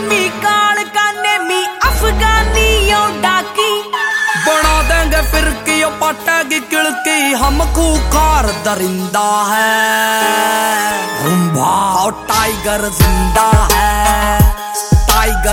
मी काल का नेमी अफगानियों डाकी बना देंगे फिर की पटेगी किड़की हम खूंखार दरिंदा है रुंबा और टाइगर जिंदा है टाइगर